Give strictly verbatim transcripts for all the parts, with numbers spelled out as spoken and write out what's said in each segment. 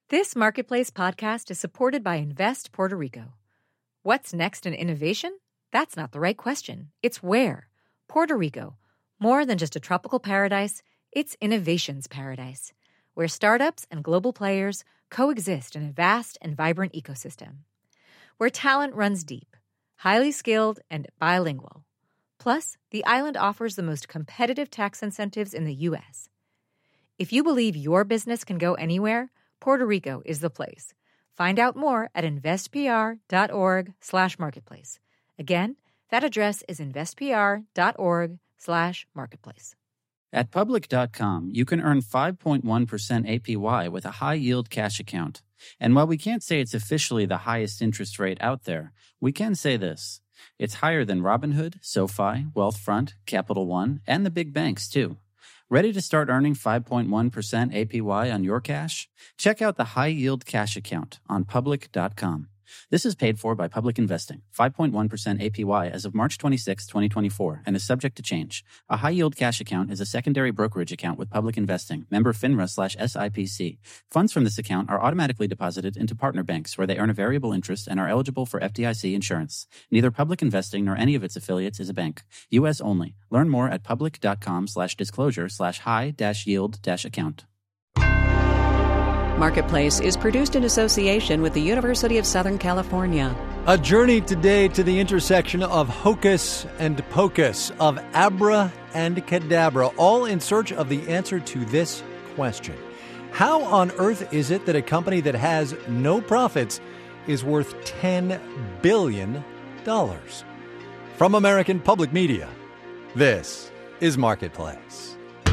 This Marketplace podcast is supported by Invest Puerto Rico. What's next in innovation? That's not the right question. It's where. Puerto Rico. More than just a tropical paradise, it's innovation's paradise, where startups and global players coexist in a vast and vibrant ecosystem. Where talent runs deep, highly skilled, and bilingual. Plus, the island offers the most competitive tax incentives in the U S. If you believe your business can go anywhere, Puerto Rico is the place. Find out more at investpr.org slash marketplace. Again, that address is investpr.org slash marketplace. At public dot com, you can earn five point one percent A P Y with a high-yield cash account. And while we can't say it's officially the highest interest rate out there, we can say this. It's higher than Robinhood, SoFi, Wealthfront, Capital One, and the big banks, too. Ready to start earning five point one percent A P Y on your cash? Check out the High Yield Cash Account on public dot com. This is paid for by Public Investing, five point one percent A P Y as of March twenty-sixth, twenty twenty-four, and is subject to change. A high-yield cash account is a secondary brokerage account with Public Investing, member FINRA slash S I P C. Funds from this account are automatically deposited into partner banks where they earn a variable interest and are eligible for F D I C insurance. Neither Public Investing nor any of its affiliates is a bank. U S only. Learn more at public dot com slash disclosure slash high dash yield dash account. Marketplace is produced in association with the University of Southern California. A journey today to the intersection of hocus and pocus, of abra and cadabra, all in search of the answer to this question. How on earth is it that a company that has no profits is worth ten billion dollars? From American Public Media, this is Marketplace.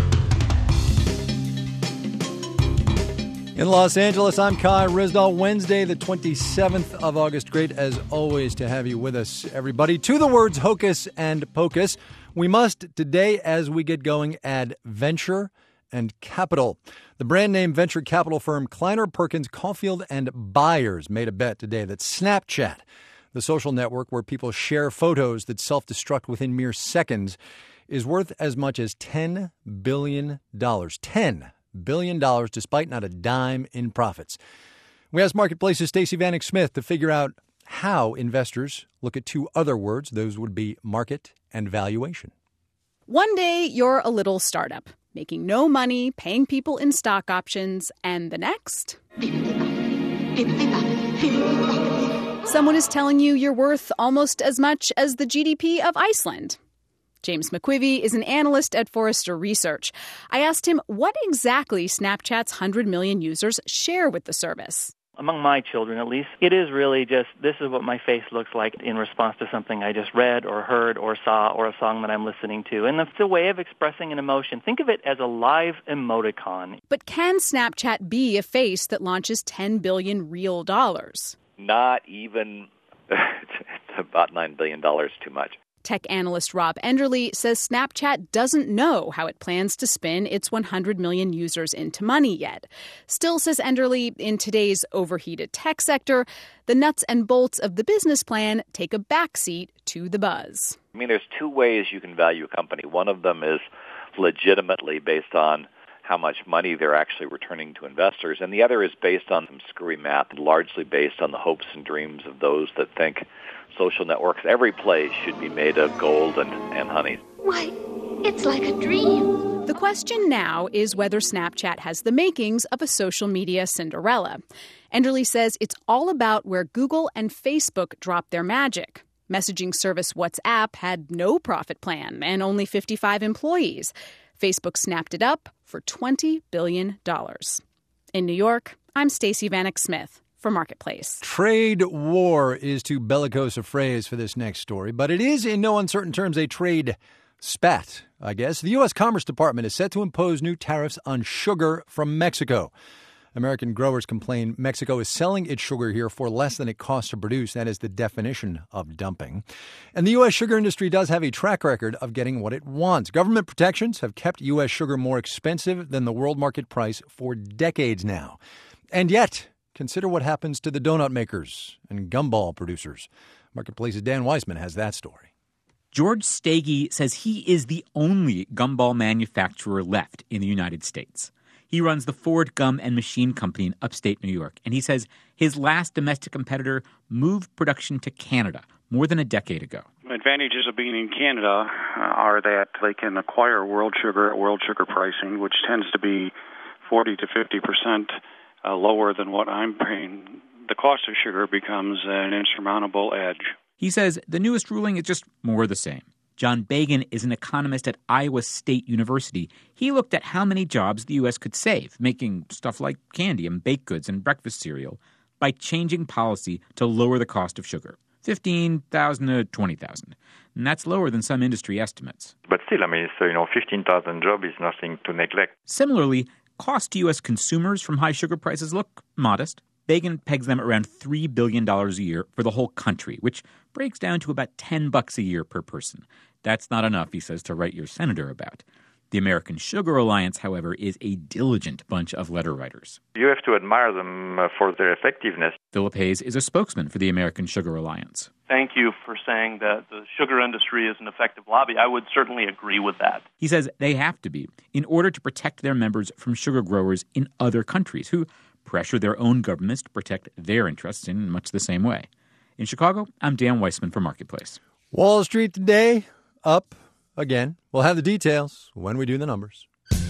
In Los Angeles, I'm Kai Ryssdal. Wednesday, the twenty-seventh of August. Great, as always, to have you with us, everybody. To the words hocus and pocus, we must today, as we get going, add venture and capital. The brand name venture capital firm Kleiner Perkins Caulfield and Byers made a bet today that Snapchat, the social network where people share photos that self-destruct within mere seconds, is worth as much as ten billion dollars. ten billion dollars, despite not a dime in profits. We asked Marketplace's Stacey Vanek Smith to figure out how investors look at two other words. Those would be market and valuation. One day, you're a little startup, making no money, paying people in stock options, and the next, someone is telling you you're worth almost as much as the G D P of Iceland. James McQuivey is an analyst at Forrester Research. I asked him what exactly Snapchat's one hundred million users share with the service. Among my children, at least, it is really just, this is what my face looks like in response to something I just read or heard or saw or a song that I'm listening to. And it's a way of expressing an emotion. Think of it as a live emoticon. But can Snapchat be a face that launches ten billion real dollars? Not even. It's about nine billion dollars too much. Tech analyst Rob Enderle says Snapchat doesn't know how it plans to spin its one hundred million users into money yet. Still, says Enderle, in today's overheated tech sector, the nuts and bolts of the business plan take a backseat to the buzz. I mean, there's two ways you can value a company. One of them is legitimately based on how much money they're actually returning to investors, and the other is based on some screwy math, largely based on the hopes and dreams of those that think social networks, every place should be made of gold and, and honey. Why, it's like a dream. The question now is whether Snapchat has the makings of a social media Cinderella. Enderle says it's all about where Google and Facebook dropped their magic. Messaging service WhatsApp had no profit plan and only fifty-five employees. Facebook snapped it up for twenty billion dollars. In New York, I'm Stacey Vanek Smith for Marketplace. Trade war is too bellicose a phrase for this next story, but it is in no uncertain terms a trade spat, I guess. The U S. Commerce Department is set to impose new tariffs on sugar from Mexico. American growers complain Mexico is selling its sugar here for less than it costs to produce. That is the definition of dumping. And the U S sugar industry does have a track record of getting what it wants. Government protections have kept U S sugar more expensive than the world market price for decades now. And yet, consider what happens to the donut makers and gumball producers. Marketplace's Dan Weissman has that story. George Stagey says he is the only gumball manufacturer left in the United States. He runs the Ford Gum and Machine Company in upstate New York, and he says his last domestic competitor moved production to Canada more than a decade ago. Advantages of being in Canada are that they can acquire world sugar at world sugar pricing, which tends to be forty to fifty percent uh, lower than what I'm paying. The cost of sugar becomes an insurmountable edge. He says the newest ruling is just more of the same. John Bagan is an economist at Iowa State University. He looked at how many jobs the U S could save, making stuff like candy and baked goods and breakfast cereal, by changing policy to lower the cost of sugar. fifteen thousand to twenty thousand. And that's lower than some industry estimates. But still, I mean, so, you know, fifteen thousand jobs is nothing to neglect. Similarly, costs to U S consumers from high sugar prices look modest. Bagan pegs them around three billion dollars a year for the whole country, which breaks down to about ten bucks a year per person. That's not enough, he says, to write your senator about. The American Sugar Alliance, however, is a diligent bunch of letter writers. You have to admire them uh, for their effectiveness. Philip Hayes is a spokesman for the American Sugar Alliance. Thank you for saying that the sugar industry is an effective lobby. I would certainly agree with that. He says they have to be in order to protect their members from sugar growers in other countries who pressure their own governments to protect their interests in much the same way. In Chicago, I'm Dan Weissman for Marketplace. Wall Street today, up again. We'll have the details when we do the numbers.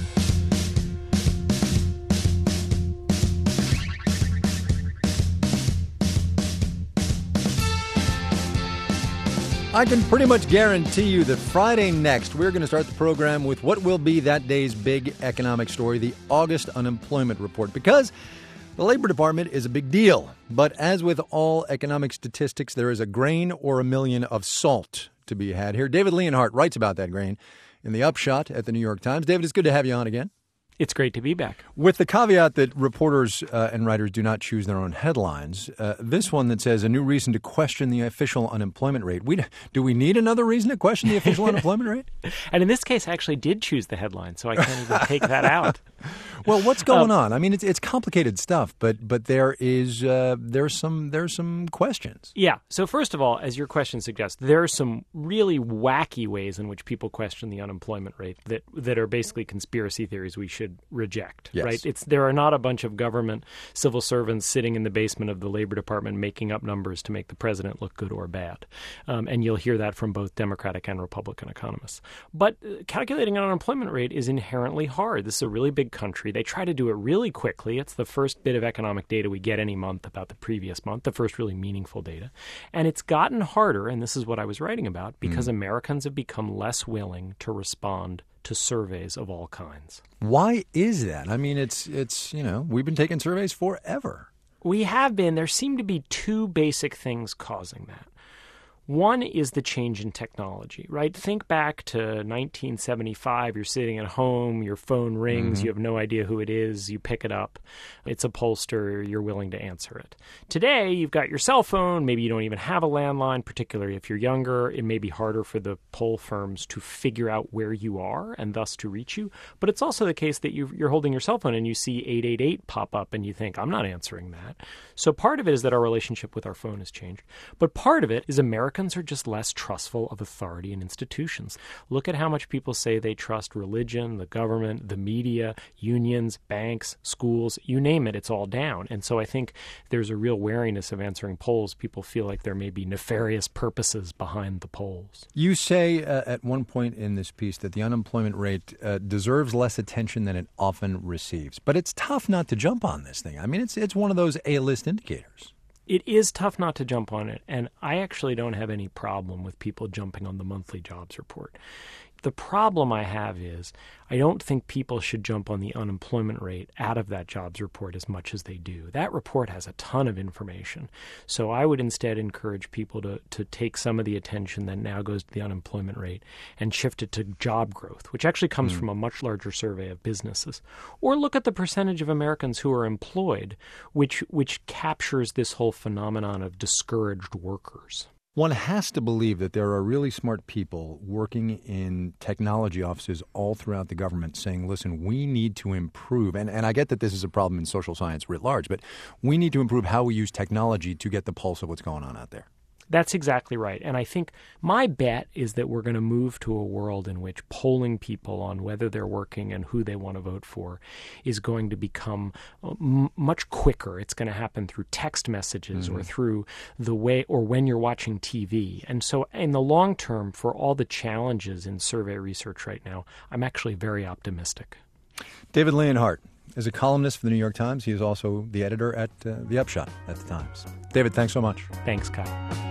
I can pretty much guarantee you that Friday next, we're going to start the program with what will be that day's big economic story, the August unemployment report, because the Labor Department is a big deal. But as with all economic statistics, there is a grain or a million of salt to be had here. David Leonhardt writes about that grain in the Upshot at the New York Times. David, it's good to have you on again. It's great to be back. With the caveat that reporters uh, and writers do not choose their own headlines, uh, this one that says a new reason to question the official unemployment rate. We, do we need another reason to question the official unemployment rate? And in this case, I actually did choose the headline, so I can't even take that out. Well, what's going um, on? I mean, it's it's complicated stuff, but but there is uh, there's some there's some questions. Yeah. So first of all, as your question suggests, there are some really wacky ways in which people question the unemployment rate that that are basically conspiracy theories we should reject. Yes. Right? It's there are not a bunch of government civil servants sitting in the basement of the Labor Department making up numbers to make the president look good or bad. Um, and you'll hear that from both Democratic and Republican economists. But uh, calculating an unemployment rate is inherently hard. This is a really big country. They try to do it really quickly. It's the first bit of economic data we get any month about the previous month, the first really meaningful data. And it's gotten harder, and this is what I was writing about, because mm. Americans have become less willing to respond to surveys of all kinds. Why is that? I mean, it's, it's you know, we've been taking surveys forever. We have been. There seem to be two basic things causing that. One is the change in technology, right? Think back to nineteen seventy-five. You're sitting at home, your phone rings, mm-hmm. you have no idea who it is, you pick it up. It's a pollster, you're willing to answer it. Today, you've got your cell phone. Maybe you don't even have a landline, particularly if you're younger. It may be harder for the poll firms to figure out where you are and thus to reach you. But it's also the case that you're holding your cell phone and you see eight eight eight pop up and you think, I'm not answering that. So part of it is that our relationship with our phone has changed. But part of it is America Americans are just less trustful of authority and institutions. Look at how much people say they trust religion, the government, the media, unions, banks, schools, you name it, it's all down. And so I think there's a real wariness of answering polls. People feel like there may be nefarious purposes behind the polls. You say uh, at one point in this piece that the unemployment rate uh, deserves less attention than it often receives. But it's tough not to jump on this thing. I mean, it's it's one of those A-list indicators. It is tough not to jump on it, and I actually don't have any problem with people jumping on the monthly jobs report. The problem I have is I don't think people should jump on the unemployment rate out of that jobs report as much as they do. That report has a ton of information. So I would instead encourage people to, to take some of the attention that now goes to the unemployment rate and shift it to job growth, which actually comes mm. from a much larger survey of businesses. Or look at the percentage of Americans who are employed, which which captures this whole phenomenon of discouraged workers. One has to believe that there are really smart people working in technology offices all throughout the government saying, listen, we need to improve. And, and I get that this is a problem in social science writ large, but we need to improve how we use technology to get the pulse of what's going on out there. That's exactly right. And I think my bet is that we're going to move to a world in which polling people on whether they're working and who they want to vote for is going to become m- much quicker. It's going to happen through text messages mm-hmm. or through the way or when you're watching T V. And so in the long term, for all the challenges in survey research right now, I'm actually very optimistic. David Leonhardt is a columnist for the New York Times. He is also the editor at uh, The Upshot at the Times. David, thanks so much. Thanks, Kyle.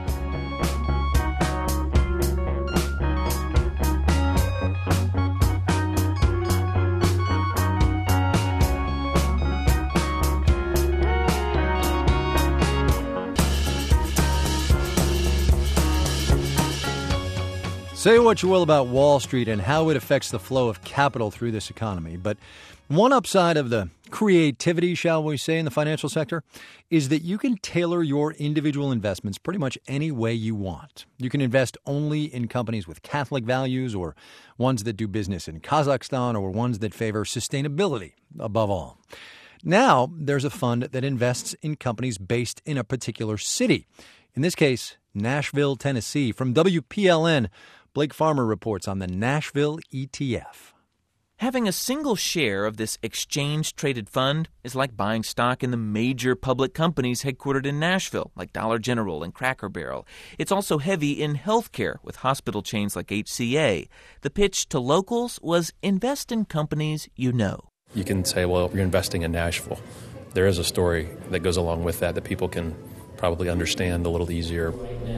Say what you will about Wall Street and how it affects the flow of capital through this economy, but one upside of the creativity, shall we say, in the financial sector is that you can tailor your individual investments pretty much any way you want. You can invest only in companies with Catholic values or ones that do business in Kazakhstan or ones that favor sustainability above all. Now, there's a fund that invests in companies based in a particular city. In this case, Nashville, Tennessee. From W P L N, Blake Farmer reports on the Nashville E T F. Having a single share of this exchange-traded fund is like buying stock in the major public companies headquartered in Nashville, like Dollar General and Cracker Barrel. It's also heavy in healthcare, with hospital chains like H C A. The pitch to locals was invest in companies you know. You can say, well, you're investing in Nashville. There is a story that goes along with that that people can probably understand a little easier.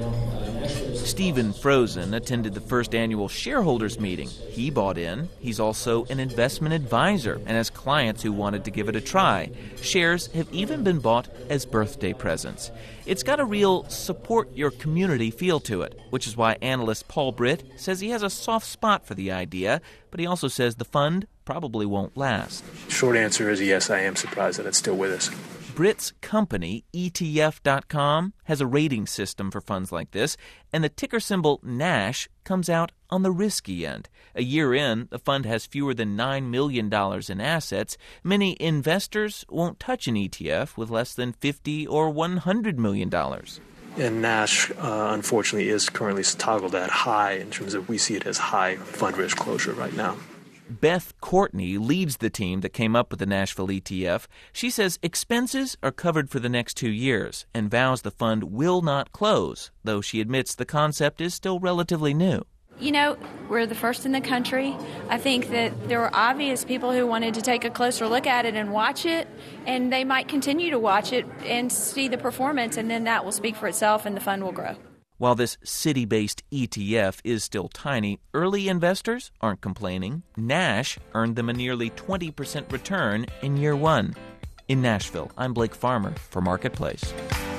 Stephen Frozen attended the first annual shareholders meeting. He bought in. He's also an investment advisor and has clients who wanted to give it a try. Shares have even been bought as birthday presents. It's got a real support your community feel to it, which is why analyst Paul Britt says he has a soft spot for the idea, but he also says the fund probably won't last. Short answer is yes, I am surprised that it's still with us. Britt's company, E T F dot com, has a rating system for funds like this, and the ticker symbol NASH comes out on the risky end. A year in, the fund has fewer than nine million dollars in assets. Many investors won't touch an E T F with less than fifty or one hundred million dollars. And NASH, uh, unfortunately, is currently toggled at high in terms of we see it as high fund risk closure right now. Beth Courtney leads the team that came up with the Nashville E T F. She says expenses are covered for the next two years and vows the fund will not close, though she admits the concept is still relatively new. You know, we're the first in the country. I think that there were obvious people who wanted to take a closer look at it and watch it, and they might continue to watch it and see the performance, and then that will speak for itself and the fund will grow. While this city-based E T F is still tiny, early investors aren't complaining. Nash earned them a nearly twenty percent return in year one. In Nashville, I'm Blake Farmer for Marketplace.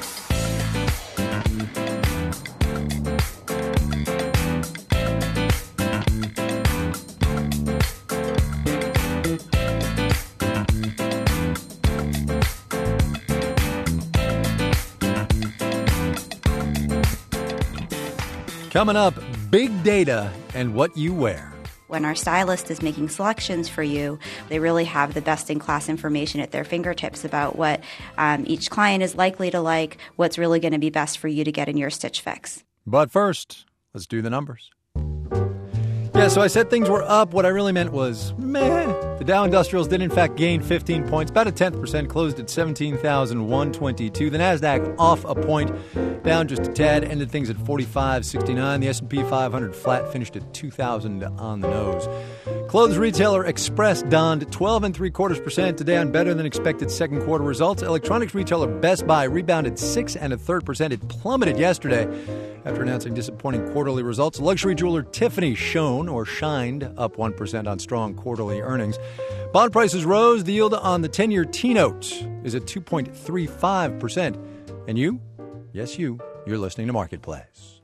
Coming up, big data and what you wear. When our stylist is making selections for you, they really have the best-in-class information at their fingertips about what um, each client is likely to like, what's really going to be best for you to get in your stitch fix. But first, let's do the numbers. Yeah, so I said things were up. What I really meant was meh. The Dow Industrials did, in fact, gain fifteen points, about a tenth percent, closed at seventeen thousand one hundred twenty-two. The NASDAQ off a point, down just a tad, ended things at forty-five sixty-nine. The S and P five hundred flat, finished at two thousand on the nose. Clothes retailer Express donned twelve and three quarters percent today on better than expected second quarter results. Electronics retailer Best Buy rebounded six and a third percent. It plummeted yesterday after announcing disappointing quarterly results. Luxury jeweler Tiffany shone or shined up one percent on strong quarterly earnings. Bond prices rose. The yield on the ten-year T-note is at two point three five percent. And you? Yes, you. You're listening to Marketplace.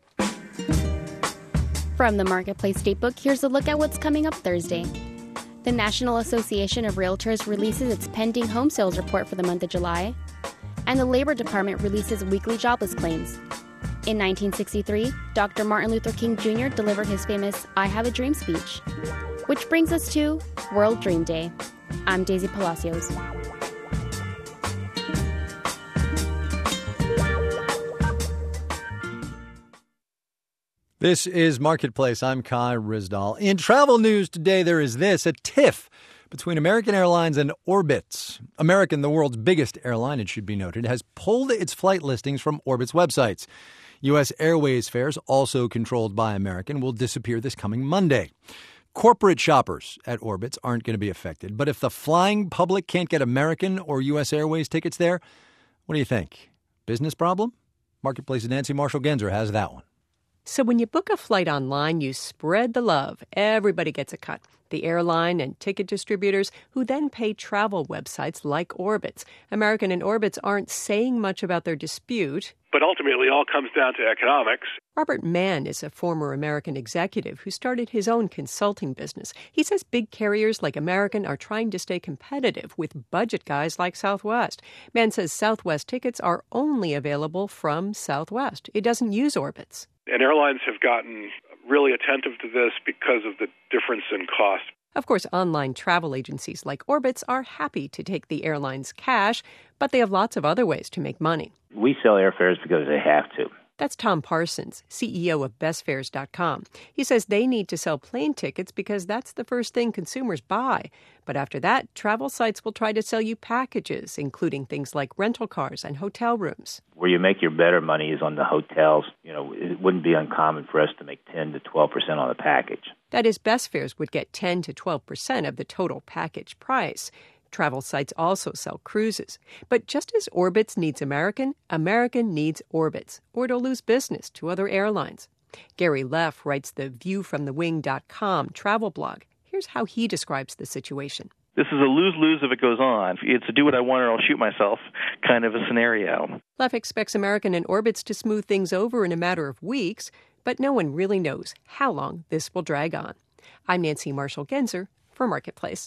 From the Marketplace Datebook, here's a look at what's coming up Thursday. The National Association of Realtors releases its pending home sales report for the month of July. And the Labor Department releases weekly jobless claims. In nineteen sixty-three, Doctor Martin Luther King Junior delivered his famous I Have a Dream speech. Which brings us to World Dream Day. I'm Daisy Palacios. This is Marketplace. I'm Kai Ryssdal. In travel news today, there is this, a tiff between American Airlines and Orbitz. American, the world's biggest airline, it should be noted, has pulled its flight listings from Orbitz websites. U S Airways fares, also controlled by American, will disappear this coming Monday. Corporate shoppers at Orbitz aren't going to be affected. But if the flying public can't get American or U S Airways tickets there, what do you think? Business problem? Marketplace's Nancy Marshall-Genzer has that one. So when you book a flight online, you spread the love. Everybody gets a cut. The airline and ticket distributors, who then pay travel websites like Orbitz. American and Orbitz aren't saying much about their dispute. But ultimately, it all comes down to economics. Robert Mann is a former American executive who started his own consulting business. He says big carriers like American are trying to stay competitive with budget guys like Southwest. Mann says Southwest tickets are only available from Southwest. It doesn't use Orbitz. And airlines have gotten really attentive to this because of the difference in cost. Of course, online travel agencies like Orbitz are happy to take the airline's cash, but they have lots of other ways to make money. We sell airfares because they have to. That's Tom Parsons, C E O of best fares dot com. He says they need to sell plane tickets because that's the first thing consumers buy. But after that, travel sites will try to sell you packages, including things like rental cars and hotel rooms. Where you make your better money is on the hotels. You know, it wouldn't be uncommon for us to make ten to twelve percent on the package. That is, Best Fares would get ten to twelve percent of the total package price. Travel sites also sell cruises. But just as Orbitz needs American, American needs Orbitz, or it'll lose business to other airlines. Gary Leff writes the view from the wing dot com travel blog. Here's how he describes the situation. This is a lose-lose if it goes on. It's a do what I want or I'll shoot myself kind of a scenario. Leff expects American and Orbitz to smooth things over in a matter of weeks, but no one really knows how long this will drag on. I'm Nancy Marshall-Genzer for Marketplace.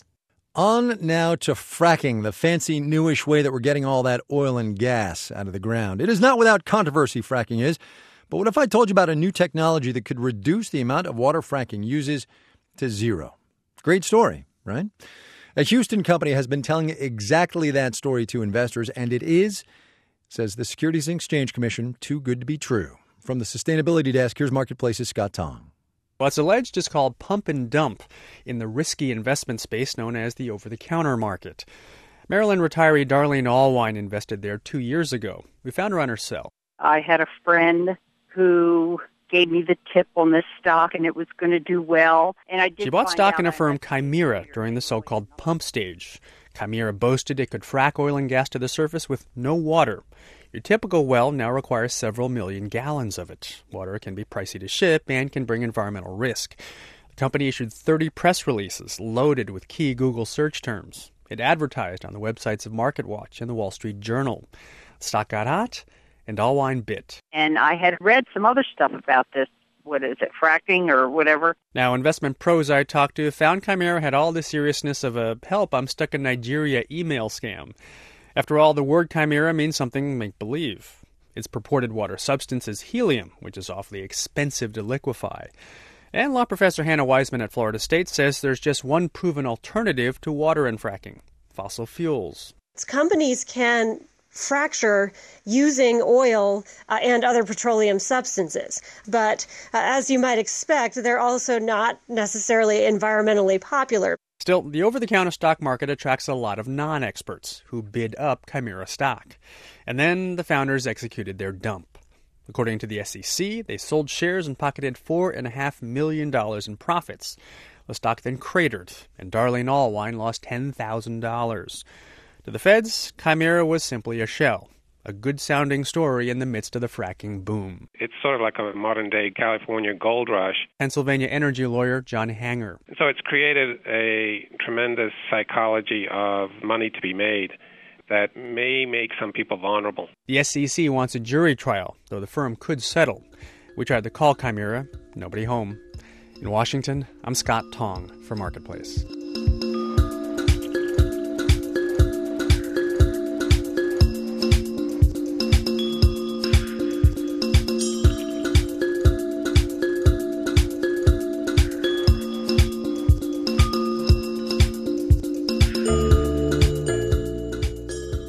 On now to fracking, the fancy newish way that we're getting all that oil and gas out of the ground. It is not without controversy, fracking is. But what if I told you about a new technology that could reduce the amount of water fracking uses to zero? Great story, right? A Houston company has been telling exactly that story to investors, and it is, says the Securities and Exchange Commission, too good to be true. From the Sustainability Desk, here's Marketplace's Scott Tong. What's alleged is called pump and dump in the risky investment space known as the over-the-counter market. Maryland retiree Darlene Allwine invested there two years ago. We found her on her cell. I had a friend who gave me the tip on this stock, and it was going to do well. And I did. She bought stock in a firm, Chimera, during the so-called pump stage. Chimera boasted it could frack oil and gas to the surface with no water. Your typical well now requires several million gallons of it. Water can be pricey to ship and can bring environmental risk. The company issued thirty press releases loaded with key Google search terms. It advertised on the websites of MarketWatch and the Wall Street Journal. The stock got hot, and Allwine bit. And I had read some other stuff about this. What is it, fracking or whatever? Now, investment pros I talked to found Chimera had all the seriousness of a help, I'm stuck in Nigeria email scam. After all, the word chimera means something make-believe. Its purported water substance is helium, which is awfully expensive to liquefy. And law professor Hannah Wiseman at Florida State says there's just one proven alternative to water and fracking: fossil fuels. Companies can fracture using oil uh, and other petroleum substances. But uh, as you might expect, they're also not necessarily environmentally popular. Still, the over-the-counter stock market attracts a lot of non-experts who bid up Chimera stock. And then the founders executed their dump. According to the S E C, they sold shares and pocketed four point five million dollars in profits. The stock then cratered, and Darlene Allwine lost ten thousand dollars. To the feds, Chimera was simply a shell, a good-sounding story in the midst of the fracking boom. It's sort of like a modern-day California gold rush. Pennsylvania energy lawyer John Hanger. So it's created a tremendous psychology of money to be made that may make some people vulnerable. The S E C wants a jury trial, though the firm could settle. We tried to call Chimera, nobody home. In Washington, I'm Scott Tong for Marketplace.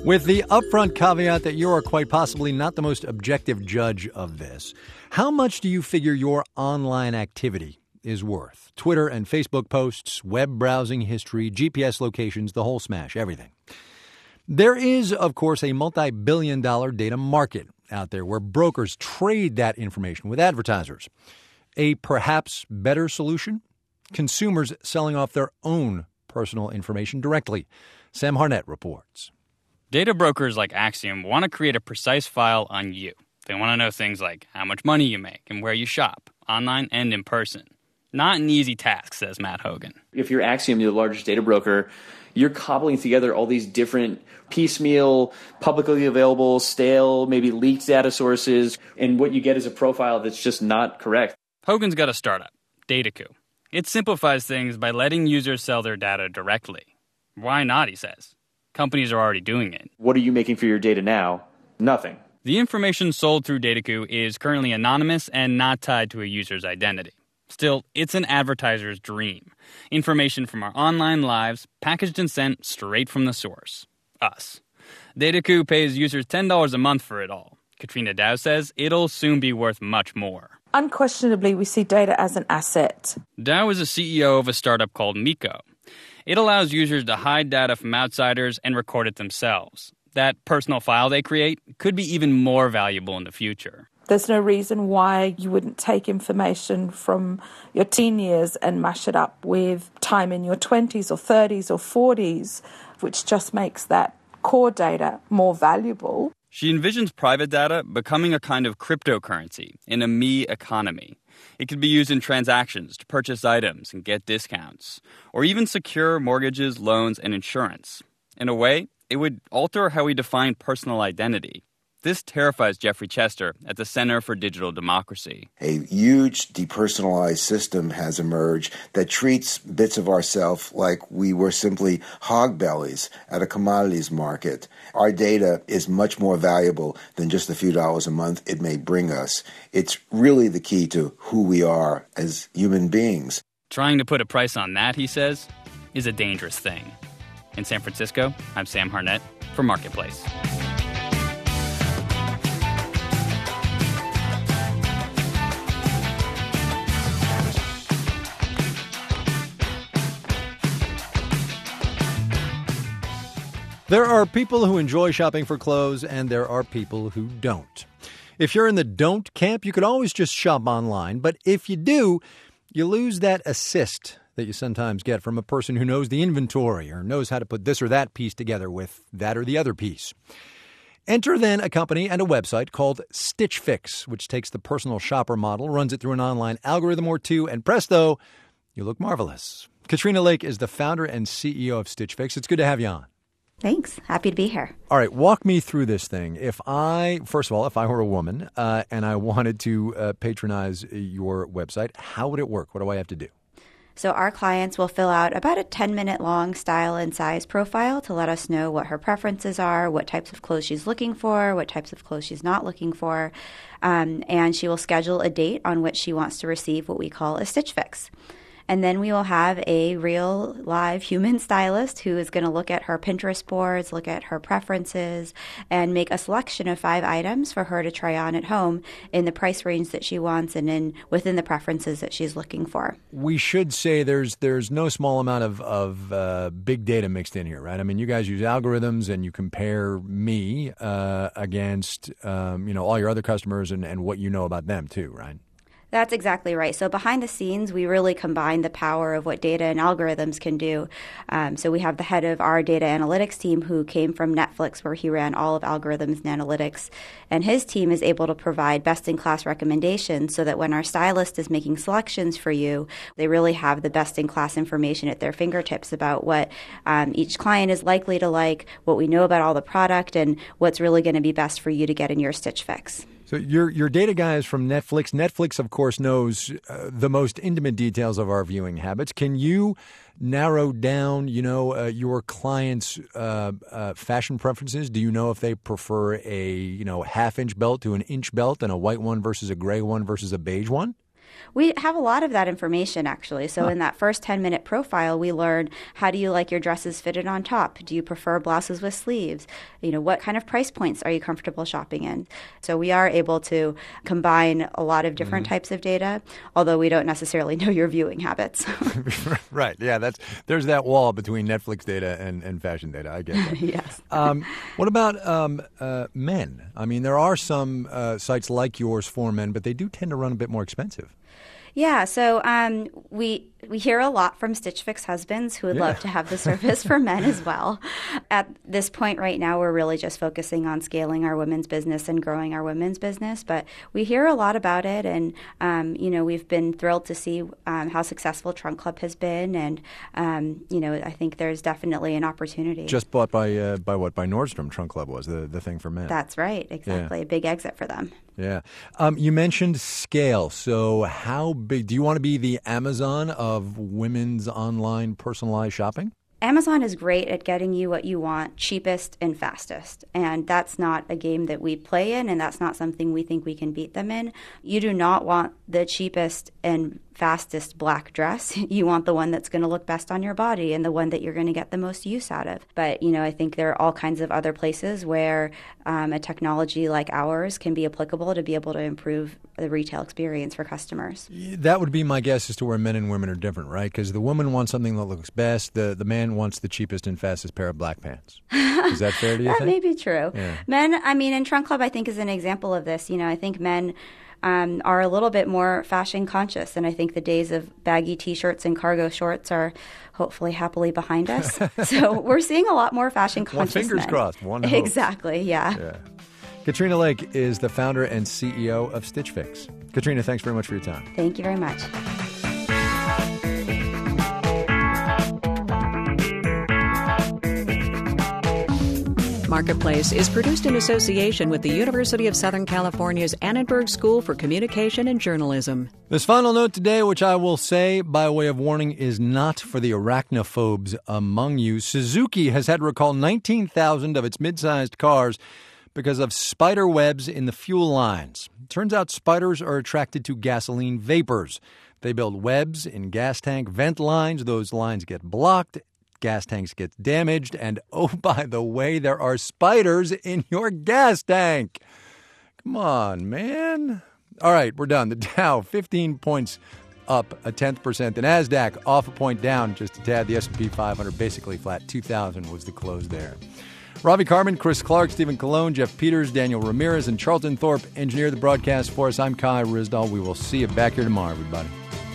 With the upfront caveat that you are quite possibly not the most objective judge of this, how much do you figure your online activity is worth? Twitter and Facebook posts, web browsing history, G P S locations, the whole smash, everything. There is, of course, a multi-billion dollar data market out there where brokers trade that information with advertisers. A perhaps better solution? Consumers selling off their own personal information directly. Sam Harnett reports. Data brokers like Acxiom want to create a precise file on you. They want to know things like how much money you make and where you shop, online and in person. Not an easy task, says Matt Hogan. If you're Acxiom, you're the largest data broker, you're cobbling together all these different piecemeal, publicly available, stale, maybe leaked data sources, and what you get is a profile that's just not correct. Hogan's got a startup, DataCoo. It simplifies things by letting users sell their data directly. Why not, he says. Companies are already doing it. What are you making for your data now? Nothing. The information sold through DataCoo is currently anonymous and not tied to a user's identity. Still, it's an advertiser's dream. Information from our online lives, packaged and sent straight from the source. Us. DataCoo pays users ten dollars a month for it all. Katrina Dow says it'll soon be worth much more. Unquestionably, we see data as an asset. Dow is a C E O of a startup called Miko. It allows users to hide data from outsiders and record it themselves. That personal file they create could be even more valuable in the future. There's no reason why you wouldn't take information from your teen years and mash it up with time in your twenties or thirties or forties, which just makes that core data more valuable. She envisions private data becoming a kind of cryptocurrency in a me economy. It could be used in transactions to purchase items and get discounts, or even secure mortgages, loans, and insurance. In a way, it would alter how we define personal identity. This terrifies Jeffrey Chester at the Center for Digital Democracy. A huge depersonalized system has emerged that treats bits of ourselves like we were simply hog bellies at a commodities market. Our data is much more valuable than just the few dollars a month it may bring us. It's really the key to who we are as human beings. Trying to put a price on that, he says, is a dangerous thing. In San Francisco, I'm Sam Harnett for Marketplace. There are people who enjoy shopping for clothes, and there are people who don't. If you're in the don't camp, you could always just shop online. But if you do, you lose that assist that you sometimes get from a person who knows the inventory or knows how to put this or that piece together with that or the other piece. Enter then a company and a website called Stitch Fix, which takes the personal shopper model, runs it through an online algorithm or two, and presto, you look marvelous. Katrina Lake is the founder and C E O of Stitch Fix. It's good to have you on. Thanks. Happy to be here. All right. Walk me through this thing. If I, first of all, if I were a woman uh, and I wanted to uh, patronize your website, how would it work? What do I have to do? So our clients will fill out about a ten-minute long style and size profile to let us know what her preferences are, what types of clothes she's looking for, what types of clothes she's not looking for, um, and she will schedule a date on which she wants to receive what we call a Stitch Fix. And then we will have a real live human stylist who is going to look at her Pinterest boards, look at her preferences, and make a selection of five items for her to try on at home in the price range that she wants and in within the preferences that she's looking for. We should say there's there's no small amount of, of uh, big data mixed in here, right? I mean, you guys use algorithms and you compare me uh, against um, you know all your other customers and, and what you know about them too, right? That's exactly right. So behind the scenes, we really combine the power of what data and algorithms can do. Um, so we have the head of our data analytics team who came from Netflix, where he ran all of algorithms and analytics. And his team is able to provide best-in-class recommendations so that when our stylist is making selections for you, they really have the best-in-class information at their fingertips about what um, each client is likely to like, what we know about all the product, and what's really going to be best for you to get in your Stitch Fix. So your your data guy is from Netflix. Netflix, of course, knows uh, the most intimate details of our viewing habits. Can you narrow down, you know, uh, your clients' uh, uh, fashion preferences? Do you know if they prefer a, you know, half-inch belt to an inch belt and a white one versus a gray one versus a beige one? We have a lot of that information, actually. So huh. in that first ten-minute profile, we learn, how do you like your dresses fitted on top? Do you prefer blouses with sleeves? You know, what kind of price points are you comfortable shopping in? So we are able to combine a lot of different mm-hmm. types of data, although we don't necessarily know your viewing habits. Right. Yeah, that's there's that wall between Netflix data and, and fashion data. I get that. Yes. Um, what about um, uh, men? I mean, there are some uh, sites like yours for men, but they do tend to run a bit more expensive. Yeah, so um, we we hear a lot from Stitch Fix husbands who would yeah. love to have the service for men as well. At this point right now, we're really just focusing on scaling our women's business and growing our women's business. But we hear a lot about it, and um, you know, we've been thrilled to see um, how successful Trunk Club has been, and um, you know, I think there's definitely an opportunity. Just bought by uh, by what? By Nordstrom. Trunk Club was the the thing for men. That's right, exactly. Yeah. A big exit for them. Yeah. Um, you mentioned scale. So how big – do you want to be the Amazon of women's online personalized shopping? Amazon is great at getting you what you want, cheapest and fastest. And that's not a game that we play in, and that's not something we think we can beat them in. You do not want the cheapest and fastest black dress. You want the one that's going to look best on your body and the one that you're going to get the most use out of. But, you know, I think there are all kinds of other places where um, a technology like ours can be applicable to be able to improve the retail experience for customers. That would be my guess as to where men and women are different, right? Because the woman wants something that looks best. The, the man wants the cheapest and fastest pair of black pants. Is that fair to you That think? may be true. Yeah. Men, I mean, and Trunk Club, I think, is an example of this. You know, I think men um, are a little bit more fashion conscious, and I think the days of baggy T-shirts and cargo shorts are hopefully happily behind us. So we're seeing a lot more fashion conscious Well, fingers men. crossed. One hopes. Exactly, yeah. yeah. Katrina Lake is the founder and C E O of Stitch Fix. Katrina, thanks very much for your time. Thank you very much. Marketplace is produced in association with the University of Southern California's Annenberg School for Communication and Journalism. This final note today, which I will say by way of warning, is not for the arachnophobes among you. Suzuki has had to recall nineteen thousand of its mid-sized cars because of spider webs in the fuel lines. Turns out spiders are attracted to gasoline vapors. They build webs in gas tank vent lines. Those lines get blocked. Gas tanks get damaged. And oh, by the way, there are spiders in your gas tank. Come on, man. All right, we're done. The Dow, fifteen points up, a tenth percent. The NASDAQ off a point down, just a tad. The S and P five hundred basically flat. two thousand was the close there. Ravi Carmen, Chris Clark, Stephen Colon, Jeff Peters, Daniel Ramirez, and Charlton Thorpe engineered the broadcast for us. I'm Kai Ryssdal. We will see you back here tomorrow, everybody.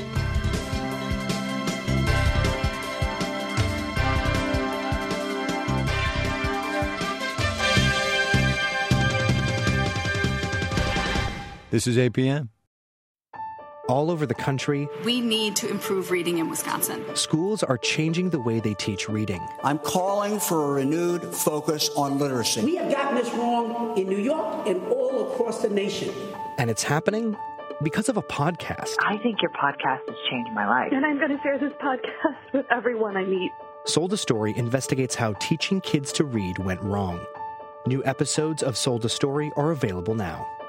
This is A P M. All over the country, we need to improve reading in Wisconsin. Schools are changing the way they teach reading. I'm calling for a renewed focus on literacy. We have gotten this wrong in New York and all across the nation. And it's happening because of a podcast. I think your podcast has changed my life. And I'm going to share this podcast with everyone I meet. Sold a Story investigates how teaching kids to read went wrong. New episodes of Sold a Story are available now.